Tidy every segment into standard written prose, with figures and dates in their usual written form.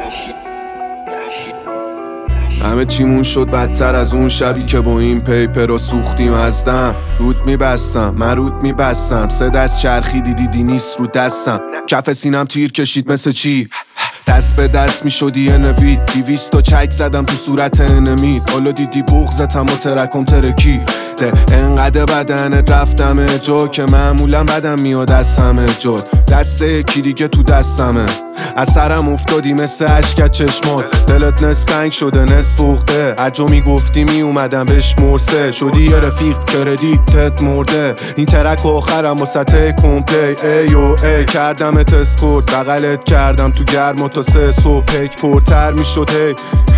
همه چیمون شد بدتر از اون شبی که با این پیپر رو سوختیم ازدم. رود میبستم من رود میبستم، سه دست چرخی دیدی نیست رو دستم. کف سینم تیر کشید مثل چی، دست به دست میشدی یه نوید. 200 تا چک زدم تو صورت انمید، حالا دیدی بغضتم و ترکم ترکی ده. انقدر بدنت رفتم جا که معمولا بدم میاد از همه جا. دست یکی دیگه تو دستمه، از سرم افتادی مثل اشکت چشمات. دلت نصف تنگ شده نصف فوخته، هر جا میگفتی میومدم بهش مرسه. شدی یه رفیق کردیتت مرده، این ترک آخرم واسه کمپلی. ای و ای کردمت اسکورت، بغلت کردم تو گرما تا 3 صبح. پیک پرتر میشد هی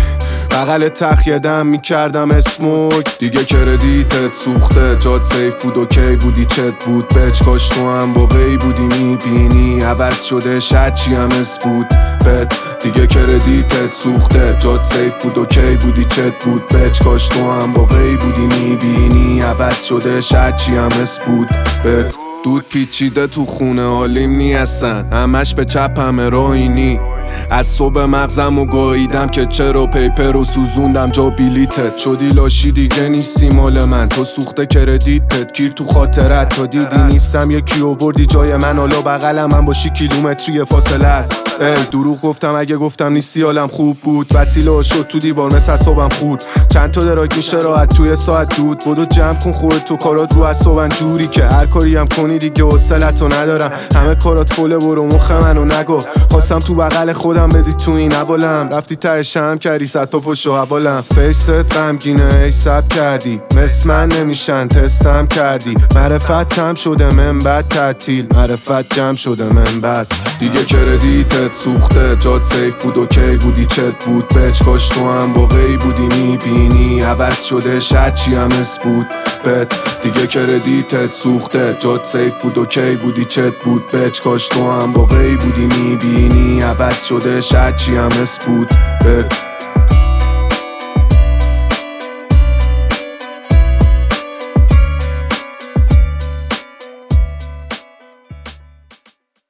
بغل تخیدم میکردم اسموک. دیگه کردیتت سوخته، جات سیف بود اوکی بودی چت بود بچ. کاش تو هم واقعی بودی میبینی عوض شده شرچی هم اس بود بت. دیگه کردیتت سوخته، جات سیف بود اوکی بودی چت بود بچ. کاش تو هم واقعی بودی میبینی عوض شده شرچی هم اس بود بت. دود پیچیده تو خونه حالیم نیستن، همش به چپ همه راینی. از صبح مغزم و گاییدم که چرا پیپر رو سوزوندم جا بلیتت. شدی لاشی دیگه نیستی مال من، تو سوخته کردیتت گیر تو خاطرت. تا دیدی نیستم یکی آوردی جای من، حالا بغلم من باشی کیلومتری فاصله. دروغ گفتم اگه گفتم نیستی حالم خوب بود. وسیله شد تو دیوار مثل اعصابم خورد، چند تا دراک میشه راحت توی ساعت دود. بدو جمع کن خودت تو کارات رو اعصابم جوری که هر کاری هم کنی دیگه حوصله‌تو ندارم. همه کارات فوله برو مخ منو نگو، خواستم تو بغل خودم بدی تو این حوالم. رفتی ته شم کردی صد تا فش و حوالم. فیست غمگینه ای سب کردی، مثل من نمیشن تستم کردی. معرفت هم شده من بد تعطیل، معرفت جمع شده من بد. دیگه کردیتت سوخته، جات سیف بود اوکی بودی چت بود بچ. کاش تو هم واقعی بودی میبینی عوض شده شرچی هم اس بود بت. دیگه کردیتت سوخته، جات سیف بود اوکی بودی چت بود بچ. کاش تو هم واقعی بودی میبینی عوض شده شرچی هم اس بود بت.